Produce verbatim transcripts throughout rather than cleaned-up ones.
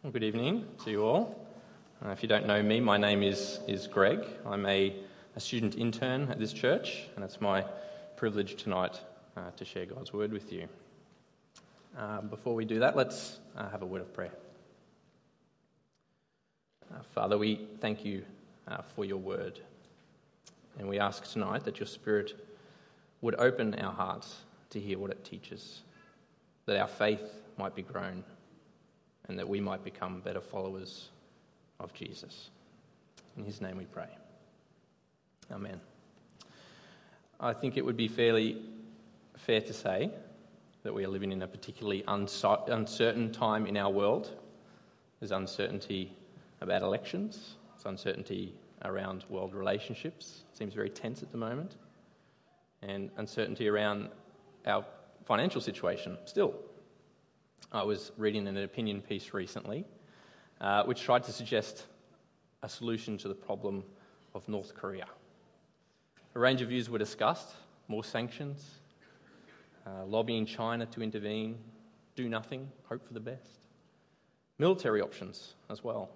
Well, good evening to you all. Uh, if you don't know me, my name is, is Greg. I'm a, a student intern at this church, and it's my privilege tonight uh, to share God's word with you. Uh, before we do that, let's uh, have a word of prayer. Uh, Father, we thank you uh, for your word, and we ask tonight that your Spirit would open our hearts to hear what it teaches, that our faith might be grown, and that we might become better followers of Jesus. In his name we pray. Amen. I think it would be fairly fair to say that we are living in a particularly unso- uncertain time in our world. There's uncertainty about elections. There's uncertainty around world relationships. It seems very tense at the moment. And uncertainty around our financial situation still. I was reading an opinion piece recently uh, which tried to suggest a solution to the problem of North Korea. A range of views were discussed: more sanctions, uh, lobbying China to intervene, do nothing, hope for the best. Military options as well.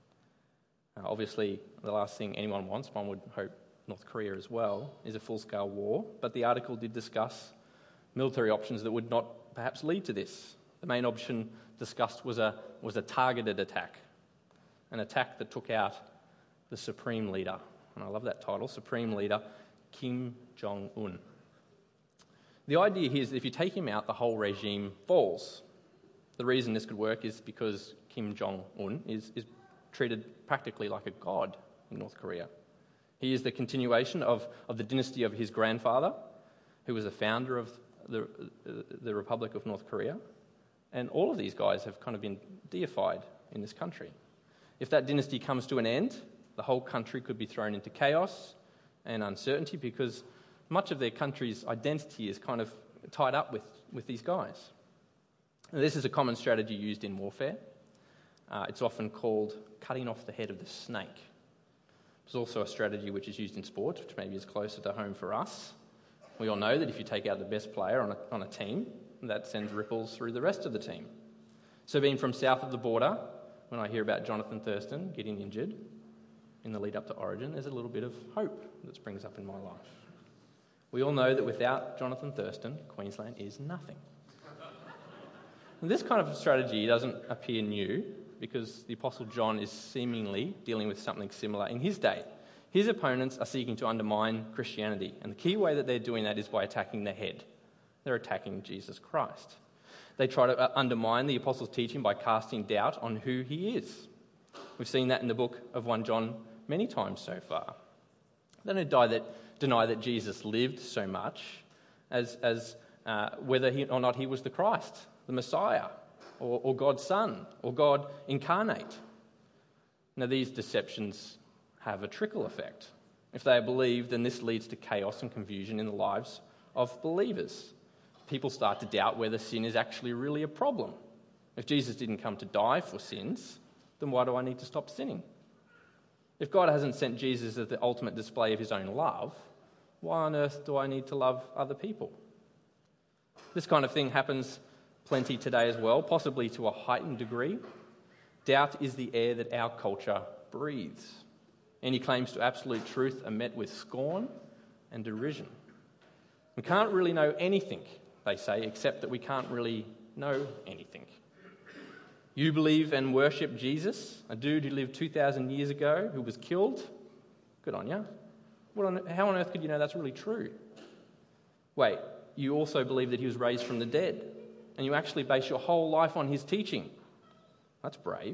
Uh, obviously, the last thing anyone wants, one would hope North Korea as well, is a full-scale war, but the article did discuss military options that would not perhaps lead to this. The main option discussed was a was a targeted attack, an attack that took out the Supreme Leader, and I love that title, Supreme Leader Kim Jong-un. The idea here is that if you take him out, the whole regime falls. The reason this could work is because Kim Jong-un is, is treated practically like a god in North Korea. He is the continuation of, of the dynasty of his grandfather, who was the founder of the, the Republic of North Korea. And all of these guys have kind of been deified in this country. If that dynasty comes to an end, the whole country could be thrown into chaos and uncertainty because much of their country's identity is kind of tied up with, with these guys. Now, this is a common strategy used in warfare. Uh, it's often called cutting off the head of the snake. There's also a strategy which is used in sport, which maybe is closer to home for us. We all know that if you take out the best player on a, on a team, that sends ripples through the rest of the team. So being from south of the border, when I hear about Jonathan Thurston getting injured in the lead up to Origin, there's a little bit of hope that springs up in my life. We all know that without Jonathan Thurston, Queensland is nothing. And this kind of strategy doesn't appear new because the Apostle John is seemingly dealing with something similar in his day. His opponents are seeking to undermine Christianity, and the key way that they're doing that is by attacking the head. They're attacking Jesus Christ. They try to undermine the apostles' teaching by casting doubt on who he is. We've seen that in the book of First John many times so far. They don't deny that, deny that Jesus lived so much as, as uh, whether he, or not he was the Christ, the Messiah, or, or God's Son, or God incarnate. Now, these deceptions have a trickle effect. If they are believed, then this leads to chaos and confusion in the lives of believers. People start to doubt whether sin is actually really a problem. If Jesus didn't come to die for sins, then why do I need to stop sinning? If God hasn't sent Jesus as the ultimate display of his own love, why on earth do I need to love other people? This kind of thing happens plenty today as well, possibly to a heightened degree. Doubt is the air that our culture breathes. Any claims to absolute truth are met with scorn and derision. We can't really know anything, they say, except that we can't really know anything. You believe and worship Jesus, a dude who lived two thousand years ago, who was killed? Good on you. What on, how on earth could you know that's really true? Wait, you also believe that he was raised from the dead, and you actually base your whole life on his teaching. That's brave.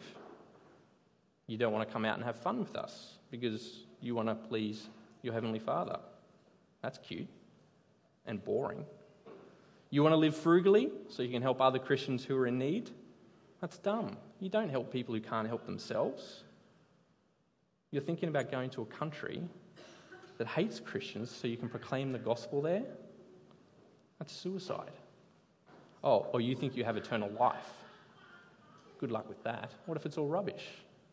You don't want to come out and have fun with us because you want to please your Heavenly Father. That's cute and boring. You want to live frugally so you can help other Christians who are in need? That's dumb. You don't help people who can't help themselves. You're thinking about going to a country that hates Christians so you can proclaim the gospel there? That's suicide. Oh, or you think you have eternal life? Good luck with that. What if it's all rubbish?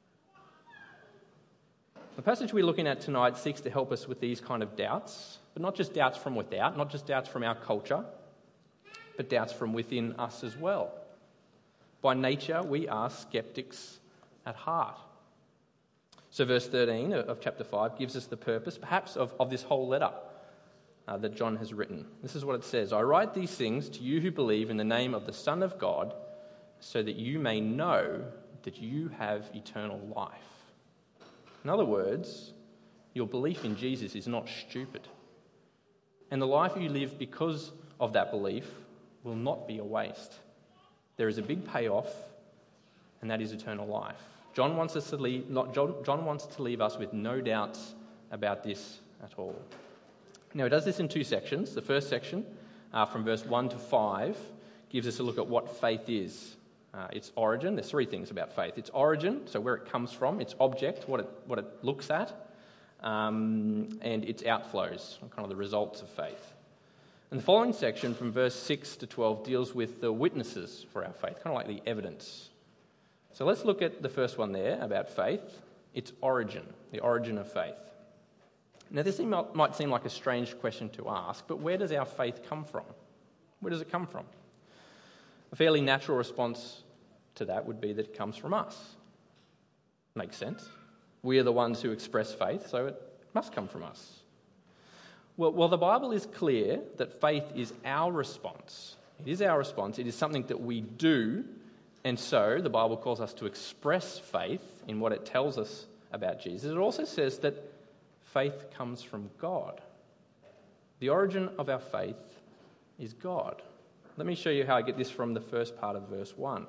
The passage we're looking at tonight seeks to help us with these kind of doubts, but not just doubts from without, not just doubts from our culture, but doubts from within us as well. By nature, we are skeptics at heart. So verse thirteen of chapter five gives us the purpose, perhaps, of, of this whole letter uh, that John has written. This is what it says: I write these things to you who believe in the name of the Son of God, so that you may know that you have eternal life. In other words, your belief in Jesus is not stupid. And the life you live because of that belief will not be a waste. There is a big payoff, and that is eternal life. John wants us to leave, not, John, John wants to leave us with no doubts about this at all. Now, he does this in two sections. The first section, uh, from verse one to five, gives us a look at what faith is. Uh, its origin. There's three things about faith. Its origin, so where it comes from, its object, what it, what it looks at, um, and its outflows, kind of the results of faith. And the following section, from verse six to twelve, deals with the witnesses for our faith, kind of like the evidence. So let's look at the first one there about faith, its origin, the origin of faith. Now, this might seem like a strange question to ask, but where does our faith come from? Where does it come from? A fairly natural response to that would be that it comes from us. Makes sense. We are the ones who express faith, so it must come from us. Well, well, the Bible is clear that faith is our response. It is our response. It is something that we do, and so the Bible calls us to express faith in what it tells us about Jesus. It also says that faith comes from God. The origin of our faith is God. Let me show you how I get this from the first part of verse one.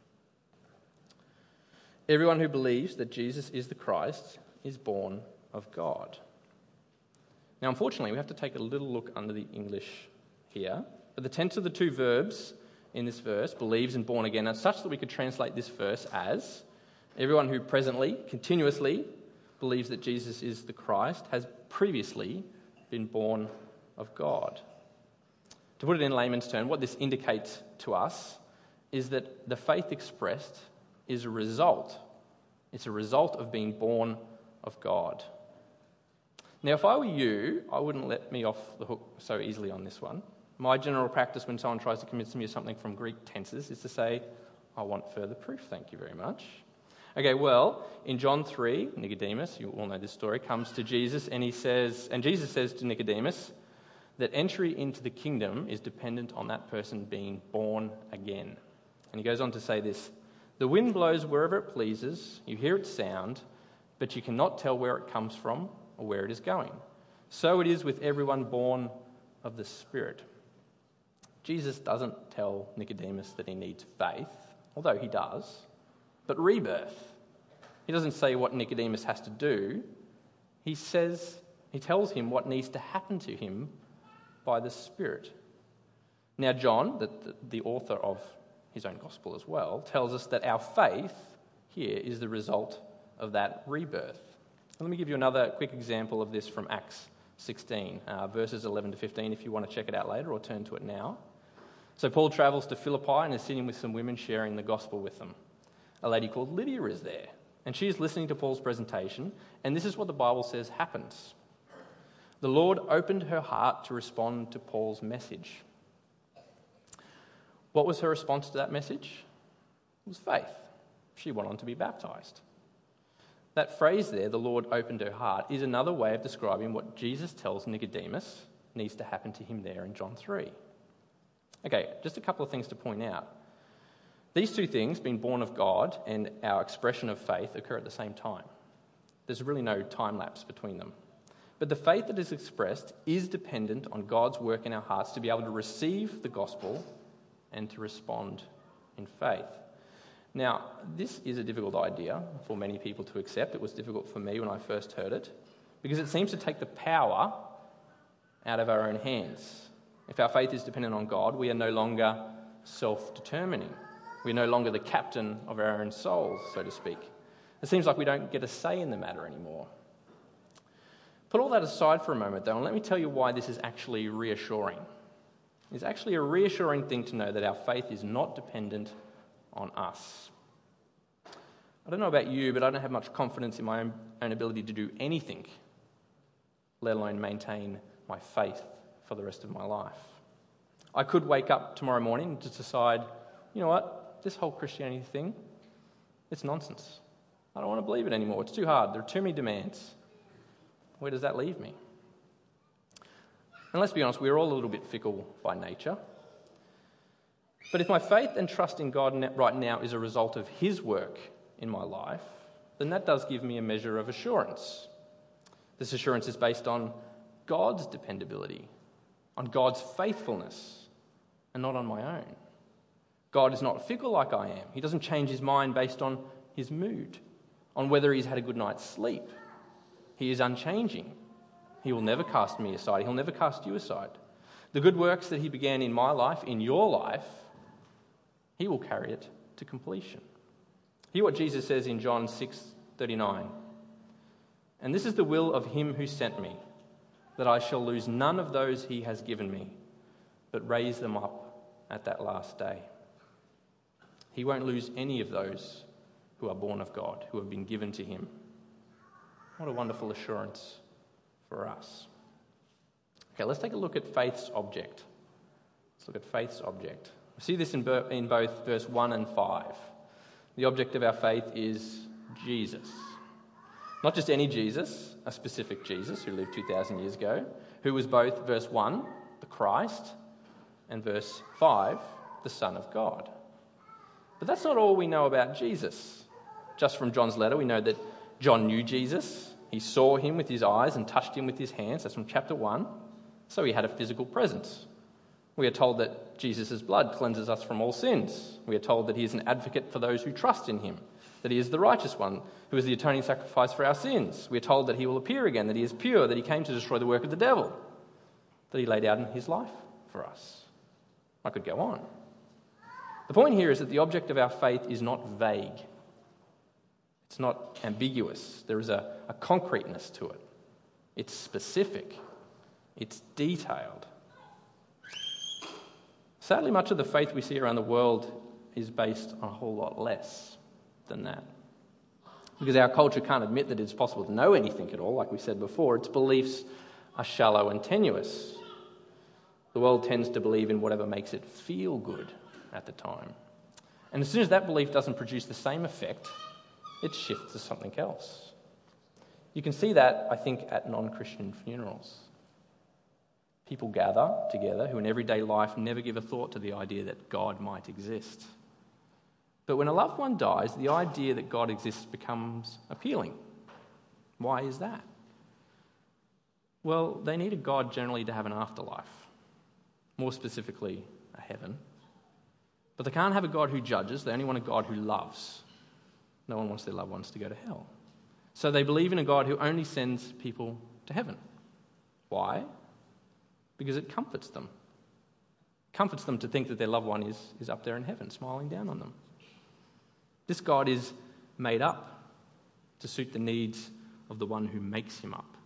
Everyone who believes that Jesus is the Christ is born of God. Now, unfortunately, we have to take a little look under the English here. But the tense of the two verbs in this verse, believes and born again, are such that we could translate this verse as everyone who presently, continuously believes that Jesus is the Christ has previously been born of God. To put it in layman's terms, what this indicates to us is that the faith expressed is a result. It's a result of being born of God. Now, if I were you, I wouldn't let me off the hook so easily on this one. My general practice when someone tries to convince me of something from Greek tenses is to say, I want further proof, thank you very much. Okay, well, in John three, Nicodemus, you all know this story, comes to Jesus and he says, and Jesus says to Nicodemus that entry into the kingdom is dependent on that person being born again. And he goes on to say this: the wind blows wherever it pleases, you hear its sound, but you cannot tell where it comes from or where it is going. So it is with everyone born of the Spirit. Jesus doesn't tell Nicodemus that he needs faith, although he does, but rebirth. He doesn't say what Nicodemus has to do. He says, he tells him what needs to happen to him by the Spirit. Now, John, the, the, the author of his own gospel as well, tells us that our faith here is the result of that rebirth. Let me give you another quick example of this from Acts sixteen, uh, verses eleven to fifteen, if you want to check it out later or turn to it now. So Paul travels to Philippi and is sitting with some women sharing the gospel with them. A lady called Lydia is there, and she is listening to Paul's presentation, and this is what the Bible says happens. The Lord opened her heart to respond to Paul's message. What was her response to that message? It was faith. She went on to be baptized. That phrase there, the Lord opened her heart, is another way of describing what Jesus tells Nicodemus needs to happen to him there in John three. Okay, just a couple of things to point out. These two things, being born of God and our expression of faith, occur at the same time. There's really no time lapse between them. But the faith that is expressed is dependent on God's work in our hearts to be able to receive the gospel and to respond in faith. Now, this is a difficult idea for many people to accept. It was difficult for me when I first heard it, because it seems to take the power out of our own hands. If our faith is dependent on God, we are no longer self-determining. We're no longer the captain of our own souls, so to speak. It seems like we don't get a say in the matter anymore. Put all that aside for a moment, though, and let me tell you why this is actually reassuring. It's actually a reassuring thing to know that our faith is not dependent on us. I don't know about you, but I don't have much confidence in my own, own ability to do anything, let alone maintain my faith for the rest of my life. I could wake up tomorrow morning and just decide, you know what, this whole Christianity thing, it's nonsense. I don't want to believe it anymore. It's too hard. There are too many demands. Where does that leave me? And let's be honest, we're all a little bit fickle by nature. But if my faith and trust in God right now is a result of his work in my life, then that does give me a measure of assurance. This assurance is based on God's dependability, on God's faithfulness, and not on my own. God is not fickle like I am. He doesn't change his mind based on his mood, on whether he's had a good night's sleep. He is unchanging. He will never cast me aside. He'll never cast you aside. The good works that he began in my life, in your life, he will carry it to completion. Hear what Jesus says in John six thirty-nine. And this is the will of him who sent me, that I shall lose none of those he has given me, but raise them up at that last day. He won't lose any of those who are born of God, who have been given to him. What a wonderful assurance for us. Okay, let's take a look at faith's object. Let's look at faith's object. We see this in, bo- in both verse one and five. The object of our faith is Jesus. Not just any Jesus, a specific Jesus who lived two thousand years ago, who was both, verse one, the Christ, and verse five, the Son of God. But that's not all we know about Jesus. Just from John's letter, we know that John knew Jesus. He saw him with his eyes and touched him with his hands. That's from chapter one. So he had a physical presence. We are told that Jesus' blood cleanses us from all sins. We are told that he is an advocate for those who trust in him, that he is the righteous one, who is the atoning sacrifice for our sins. We are told that he will appear again, that he is pure, that he came to destroy the work of the devil, that he laid out in his life for us. I could go on. The point here is that the object of our faith is not vague. It's not ambiguous. There is a, a concreteness to it. It's specific. It's detailed. Sadly, much of the faith we see around the world is based on a whole lot less than that. Because our culture can't admit that it's possible to know anything at all, like we said before. Its beliefs are shallow and tenuous. The world tends to believe in whatever makes it feel good at the time. And as soon as that belief doesn't produce the same effect, it shifts to something else. You can see that, I think, at non-Christian funerals. People gather together who in everyday life never give a thought to the idea that God might exist. But when a loved one dies, the idea that God exists becomes appealing. Why is that? Well, they need a God generally to have an afterlife, more specifically, a heaven. But they can't have a God who judges, they only want a God who loves. No one wants their loved ones to go to hell. So they believe in a God who only sends people to heaven. Why? Because it comforts them. It comforts them to think that their loved one is, is up there in heaven, smiling down on them. This God is made up to suit the needs of the one who makes him up.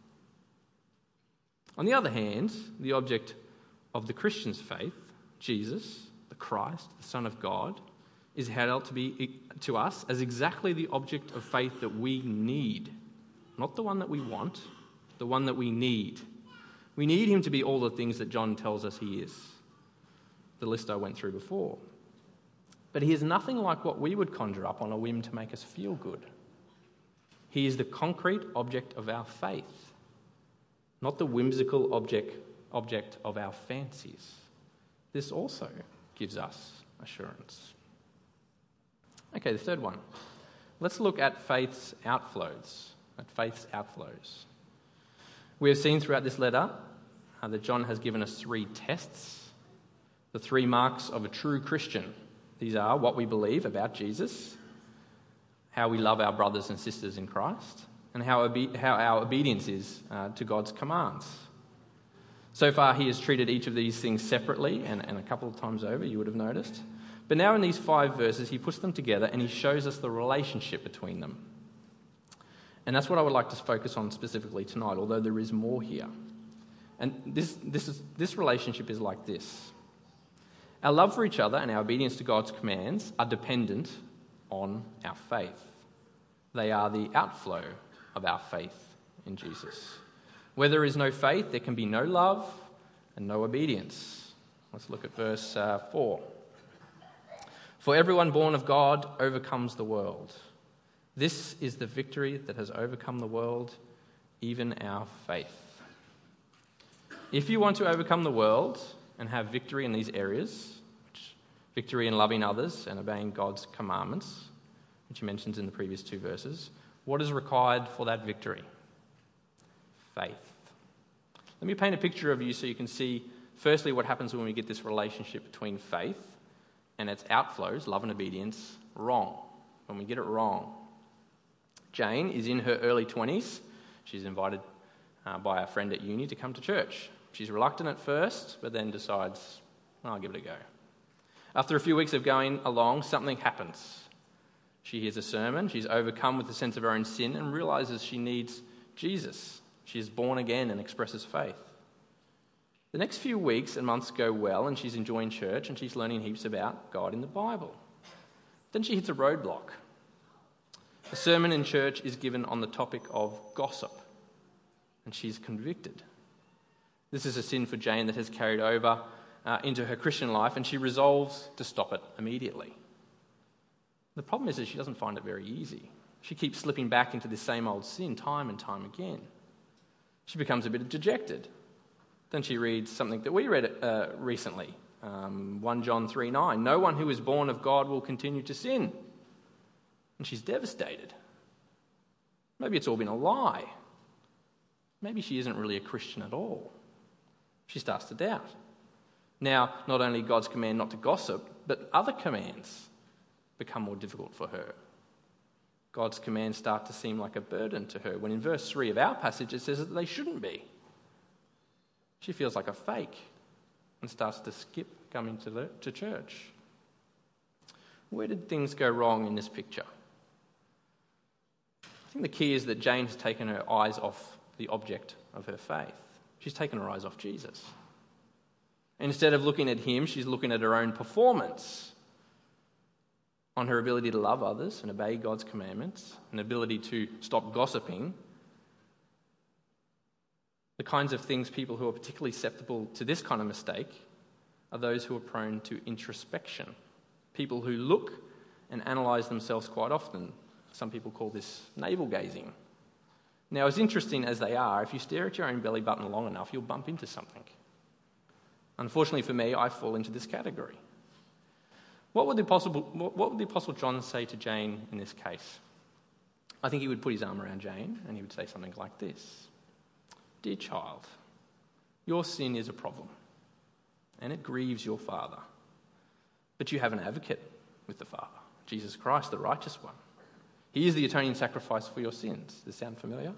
On the other hand, the object of the Christian's faith, Jesus, the Christ, the Son of God, is held out to be to us as exactly the object of faith that we need. Not the one that we want, the one that we need. We need him to be all the things that John tells us he is. The list I went through before. But he is nothing like what we would conjure up on a whim to make us feel good. He is the concrete object of our faith, not the whimsical object, object of our fancies. This also gives us assurance. Okay, the third one. Let's look at faith's outflows. At faith's outflows. We have seen throughout this letter uh, that John has given us three tests, the three marks of a true Christian. These are what we believe about Jesus, how we love our brothers and sisters in Christ, and how, obe- how our obedience is uh, to God's commands. So far, he has treated each of these things separately, and, and a couple of times over, you would have noticed. But now in these five verses, he puts them together and he shows us the relationship between them. And that's what I would like to focus on specifically tonight, although there is more here. And this, this, is, this relationship is like this. Our love for each other and our obedience to God's commands are dependent on our faith. They are the outflow of our faith in Jesus. Where there is no faith, there can be no love and no obedience. Let's look at verse uh, four. For everyone born of God overcomes the world. This is the victory that has overcome the world, even our faith. If you want to overcome the world and have victory in these areas, which, victory in loving others and obeying God's commandments, which he mentions in the previous two verses, what is required for that victory? Faith. Let me paint a picture of you so you can see, firstly, what happens when we get this relationship between faith and its outflows, love and obedience, wrong. When we get it wrong. Jane is in her early twenties. She's invited uh, by a friend at uni to come to church. She's reluctant at first, but then decides, well, I'll give it a go. After a few weeks of going along, something happens. She hears a sermon, she's overcome with the sense of her own sin and realises she needs Jesus. She is born again and expresses faith. The next few weeks and months go well and she's enjoying church and she's learning heaps about God in the Bible. Then she hits a roadblock. A sermon in church is given on the topic of gossip and she's convicted. This is a sin for Jane that has carried over uh, into her Christian life and she resolves to stop it immediately. The problem is that she doesn't find it very easy. She keeps slipping back into this same old sin time and time again. She becomes a bit dejected. Then she reads something that we read uh, recently, um, First John three nine. No one who is born of God will continue to sin. And she's devastated. Maybe it's all been a lie. Maybe she isn't really a Christian at all. She starts to doubt. Now, not only God's command not to gossip, but other commands become more difficult for her. God's commands start to seem like a burden to her, when in verse three of our passage it says that they shouldn't be. She feels like a fake and starts to skip coming to, the, to church. Where did things go wrong in this picture? I think the key is that Jane has taken her eyes off the object of her faith. She's taken her eyes off Jesus. Instead of looking at him, she's looking at her own performance, on her ability to love others and obey God's commandments, an ability to stop gossiping. The kinds of things people who are particularly susceptible to this kind of mistake are those who are prone to introspection. People who look and analyse themselves quite often. Some people call this navel-gazing. Now, as interesting as they are, if you stare at your own belly button long enough, you'll bump into something. Unfortunately for me, I fall into this category. What would the Apostle, what would the Apostle John say to Jane in this case? I think he would put his arm around Jane and he would say something like this. Dear child, your sin is a problem and it grieves your Father. But you have an advocate with the Father, Jesus Christ, the righteous one. He is the atoning sacrifice for your sins. Does this sound familiar?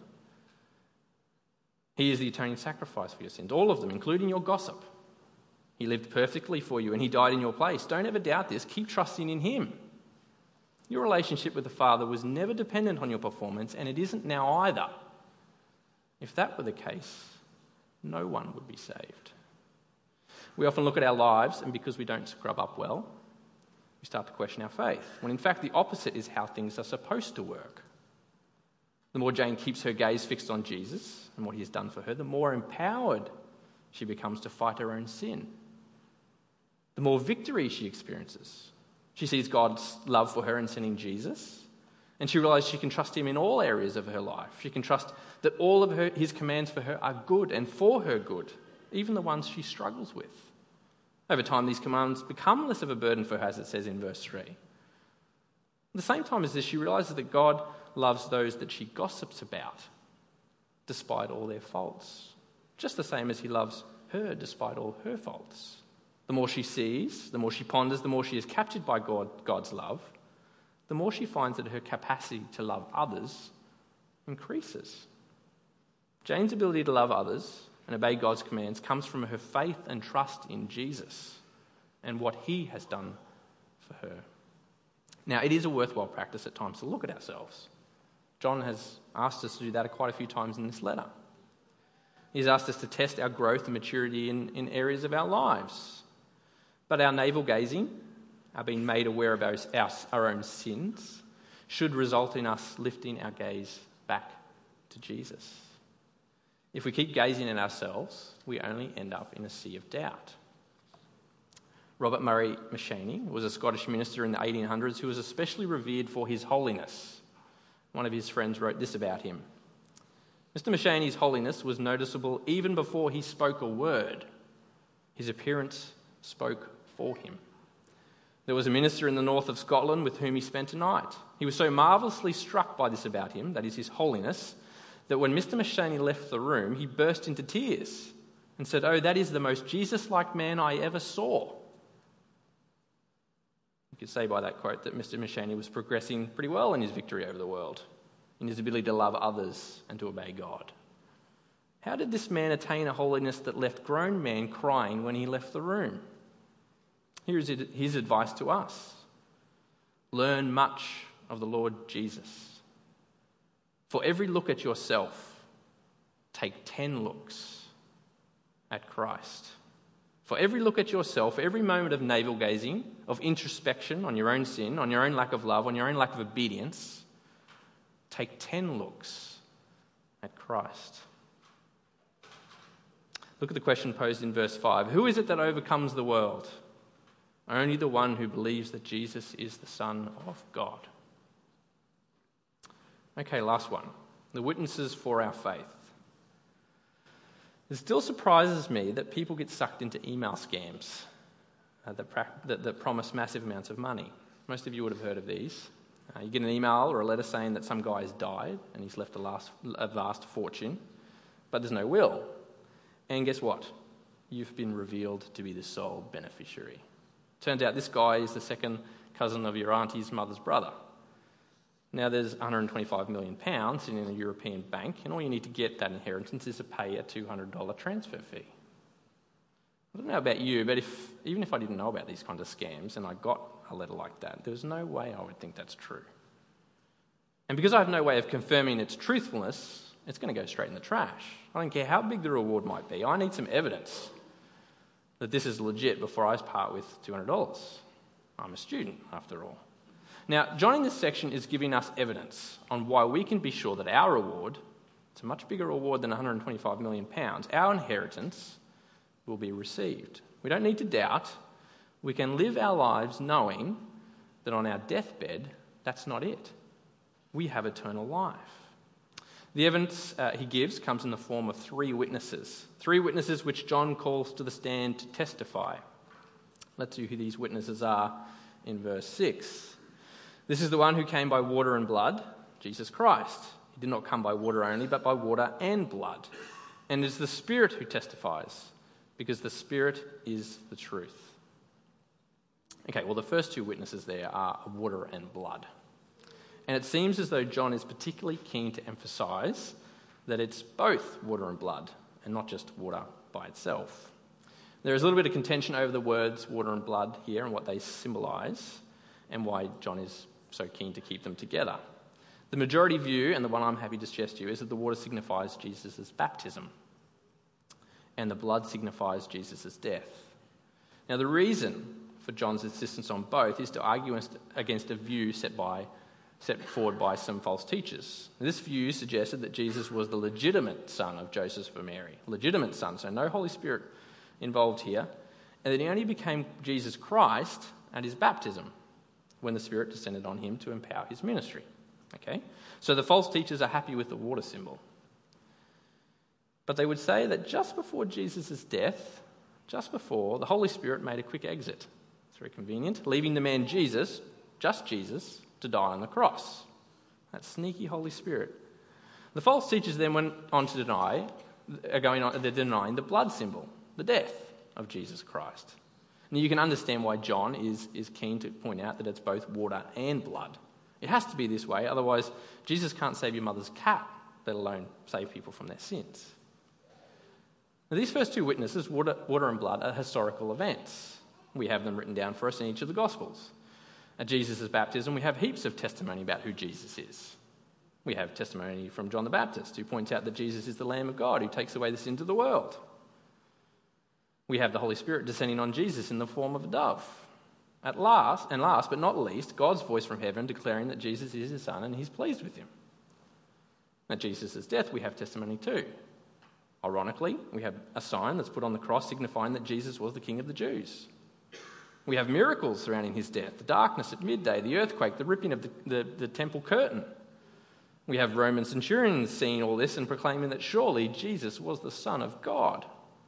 He is the atoning sacrifice for your sins, all of them, including your gossip. He lived perfectly for you and he died in your place. Don't ever doubt this. Keep trusting in him. Your relationship with the Father was never dependent on your performance, and it isn't now either. If that were the case, no one would be saved. We often look at our lives, and because we don't scrub up well, we start to question our faith, when in fact the opposite is how things are supposed to work. The more Jane keeps her gaze fixed on Jesus and what he has done for her, the more empowered she becomes to fight her own sin. The more victory she experiences. She sees God's love for her in sending Jesus, and she realises she can trust him in all areas of her life. She can trust that all of her, his commands for her are good and for her good, even the ones she struggles with. Over time, these commands become less of a burden for her, as it says in verse three. At the same time as this, she realises that God loves those that she gossips about, despite all their faults, just the same as he loves her despite all her faults. The more she sees, the more she ponders, the more she is captured by God, God's love, the more she finds that her capacity to love others increases. Jane's ability to love others and obey God's commands comes from her faith and trust in Jesus and what he has done for her. Now, it is a worthwhile practice at times to look at ourselves. John has asked us to do that quite a few times in this letter. He's asked us to test our growth and maturity in, in areas of our lives. But our navel-gazing, our being made aware of our, our, our own sins, should result in us lifting our gaze back to Jesus. If we keep gazing at ourselves, we only end up in a sea of doubt. Robert Murray M'Cheyne was a Scottish minister in the eighteen hundreds who was especially revered for his holiness. One of his friends wrote this about him. Mister M'Cheyne's holiness was noticeable even before he spoke a word. His appearance spoke for him. There was a minister in the north of Scotland with whom he spent a night. He was so marvellously struck by this about him, that is his holiness, that when Mister M'Cheyne left the room, he burst into tears and said, "Oh, that is the most Jesus-like man I ever saw." You could say by that quote that Mister M'Cheyne was progressing pretty well in his victory over the world, in his ability to love others and to obey God. How did this man attain a holiness that left grown men crying when he left the room? Here is his advice to us. Learn much of the Lord Jesus. For every look at yourself, take ten looks at Christ. For every look at yourself, every moment of navel-gazing, of introspection on your own sin, on your own lack of love, on your own lack of obedience, take ten looks at Christ. Look at the question posed in verse five. Who is it that overcomes the world? Only the one who believes that Jesus is the Son of God. Okay, last one. The witnesses for our faith. It still surprises me that people get sucked into email scams uh, that, pra- that, that promise massive amounts of money. Most of you would have heard of these. Uh, you get an email or a letter saying that some guy has died and he's left a, last, a vast fortune, but there's no will. And guess what? You've been revealed to be the sole beneficiary. Turns out this guy is the second cousin of your auntie's mother's brother. Now there's one hundred twenty-five million pounds in a European bank, and all you need to get that inheritance is to pay a two hundred dollars transfer fee. I don't know about you, but if even if I didn't know about these kinds of scams and I got a letter like that, there's no way I would think that's true. And because I have no way of confirming its truthfulness, it's going to go straight in the trash. I don't care how big the reward might be. I need some evidence that this is legit before I part with two hundred dollars. I'm a student, after all. Now, John in this section is giving us evidence on why we can be sure that our reward, it's a much bigger reward than one hundred twenty-five million pounds, our inheritance will be received. We don't need to doubt. We can live our lives knowing that on our deathbed, that's not it. We have eternal life. The evidence uh, he gives comes in the form of three witnesses. Three witnesses which John calls to the stand to testify. Let's see who these witnesses are in verse six. This is the one who came by water and blood, Jesus Christ. He did not come by water only, but by water and blood. And it is the Spirit who testifies, because the Spirit is the truth. Okay, well, the first two witnesses there are water and blood. And it seems as though John is particularly keen to emphasise that it's both water and blood, and not just water by itself. There is a little bit of contention over the words water and blood here and what they symbolise, and why John is so keen to keep them together. The majority view, and the one I'm happy to suggest to you, is that the water signifies Jesus' baptism, and the blood signifies Jesus' death. Now, the reason for John's insistence on both is to argue against a view set by set forward by some false teachers. This view suggested that Jesus was the legitimate son of Joseph and Mary. Legitimate son, so no Holy Spirit involved here. And that he only became Jesus Christ at his baptism, when the Spirit descended on him to empower his ministry. Okay? So the false teachers are happy with the water symbol. But they would say that just before Jesus' death, just before, the Holy Spirit made a quick exit. It's very convenient, leaving the man Jesus, just Jesus, to die on the cross. That sneaky Holy Spirit. The false teachers then went on to deny, are going on, they're denying the blood symbol, the death of Jesus Christ. Now you can understand why John is, is keen to point out that it's both water and blood. It has to be this way, otherwise Jesus can't save your mother's cat, let alone save people from their sins. Now these first two witnesses, water, water and blood, are historical events. We have them written down for us in each of the Gospels. At Jesus' baptism, we have heaps of testimony about who Jesus is. We have testimony from John the Baptist, who points out that Jesus is the Lamb of God who takes away the sins of the world. We have the Holy Spirit descending on Jesus in the form of a dove. At last, and last but not least, God's voice from heaven declaring that Jesus is his Son and he's pleased with him. At Jesus' death, we have testimony too. Ironically, we have a sign that's put on the cross signifying that Jesus was the King of the Jews. We have miracles surrounding his death, the darkness at midday, the earthquake, the ripping of the, the, the temple curtain. We have Roman centurions seeing all this and proclaiming that surely Jesus was the Son of God.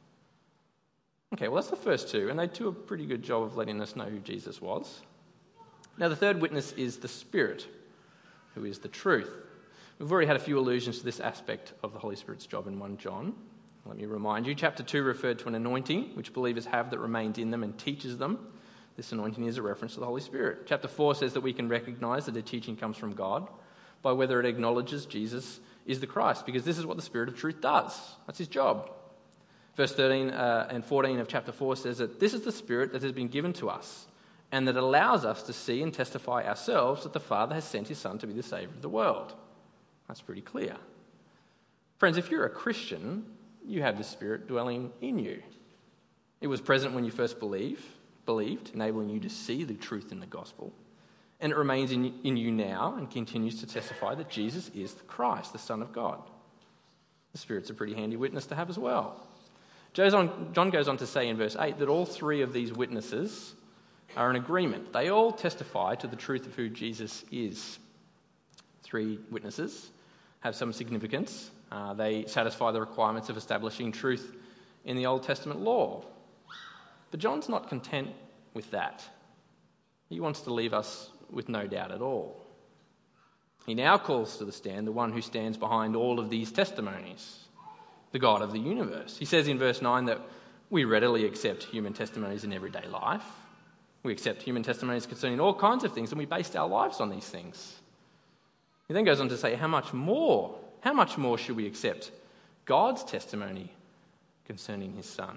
Okay, well, that's the first two, and they do a pretty good job of letting us know who Jesus was. Now, the third witness is the Spirit, who is the truth. We've already had a few allusions to this aspect of the Holy Spirit's job in First John. Let me remind you, chapter two referred to an anointing which believers have that remains in them and teaches them. This anointing is a reference to the Holy Spirit. Chapter four says that we can recognise that a teaching comes from God by whether it acknowledges Jesus is the Christ, because this is what the Spirit of truth does. That's his job. Verse thirteen uh, and fourteen of chapter four says that this is the Spirit that has been given to us and that allows us to see and testify ourselves that the Father has sent his Son to be the Saviour of the world. That's pretty clear. Friends, if you're a Christian, you have the Spirit dwelling in you. It was present when you first believe, believed, enabling you to see the truth in the gospel. And it remains in, in you now and continues to testify that Jesus is the Christ, the Son of God. The Spirit's a pretty handy witness to have as well. John goes on to say in verse eight that all three of these witnesses are in agreement. They all testify to the truth of who Jesus is. Three witnesses have some significance. Uh, they satisfy the requirements of establishing truth in the Old Testament law. But John's not content with that. He wants to leave us with no doubt at all. He now calls to the stand the one who stands behind all of these testimonies, the God of the universe. He says in verse nine that we readily accept human testimonies in everyday life. We accept human testimonies concerning all kinds of things, and we base our lives on these things. He then goes on to say, how much more, how much more should we accept God's testimony concerning his Son?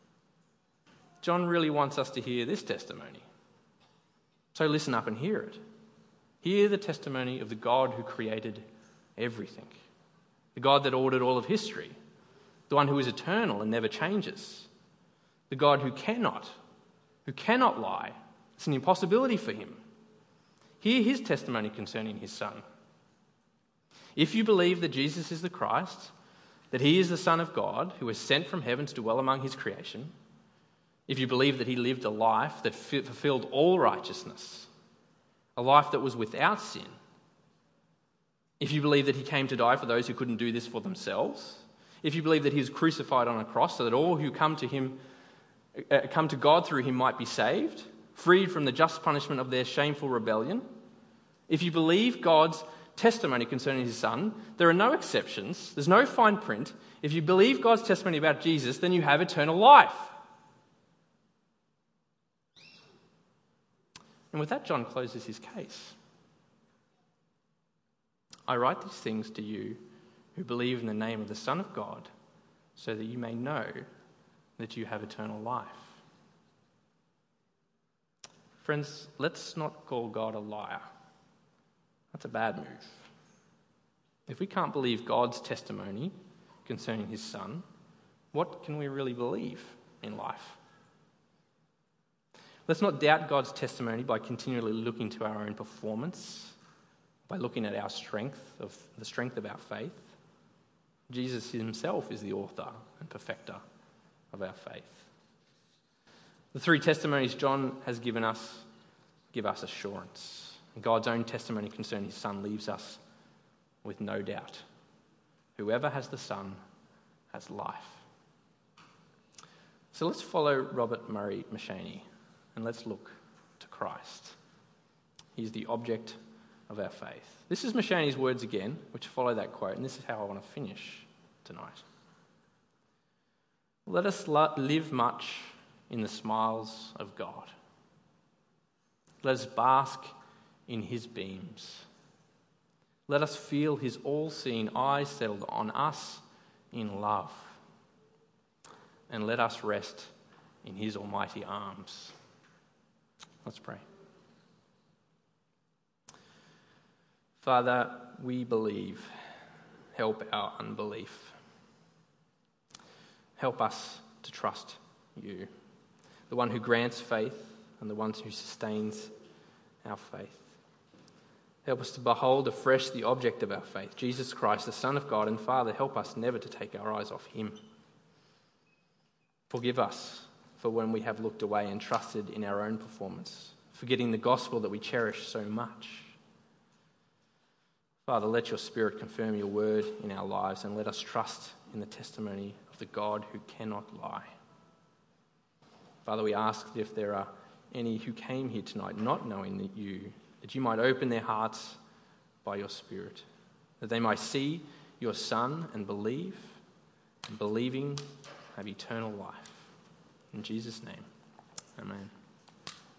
John really wants us to hear this testimony. So listen up and hear it. Hear the testimony of the God who created everything, the God that ordered all of history, the one who is eternal and never changes, the God who cannot, who cannot lie. It's an impossibility for him. Hear his testimony concerning his Son. If you believe that Jesus is the Christ, that he is the Son of God who was sent from heaven to dwell among his creation, if you believe that he lived a life that fulfilled all righteousness, a life that was without sin, if you believe that he came to die for those who couldn't do this for themselves, if you believe that he was crucified on a cross so that all who come to him, uh, come to God through him might be saved, freed from the just punishment of their shameful rebellion, if you believe God's testimony concerning his Son, there are no exceptions, there's no fine print. If you believe God's testimony about Jesus, then you have eternal life. And with that, John closes his case. I write these things to you who believe in the name of the Son of God, so that you may know that you have eternal life. Friends, let's not call God a liar. That's a bad move. If we can't believe God's testimony concerning his Son, what can we really believe in life? Let's not doubt God's testimony by continually looking to our own performance, by looking at our strength, of the strength of our faith. Jesus himself is the author and perfecter of our faith. The three testimonies John has given us give us assurance. And God's own testimony concerning his Son leaves us with no doubt. Whoever has the Son has life. So let's follow Robert Murray M'Cheyne and let's look to Christ. He's the object of our faith. This is M'Cheyne's words again, which follow that quote, and this is how I want to finish tonight. Let us live much in the smiles of God. Let us bask in his beams. Let us feel his all-seeing eyes settled on us in love. And let us rest in his almighty arms. Let's pray. Father, we believe. Help our unbelief. Help us to trust you, the one who grants faith and the one who sustains our faith. Help us to behold afresh the object of our faith, Jesus Christ, the Son of God, and Father, help us never to take our eyes off him. Forgive us for when we have looked away and trusted in our own performance, forgetting the gospel that we cherish so much. Father, let your Spirit confirm your word in our lives, and let us trust in the testimony of the God who cannot lie. Father, we ask that if there are any who came here tonight not knowing that you, that you might open their hearts by your Spirit, that they might see your Son and believe, and believing have eternal life. In Jesus' name, amen.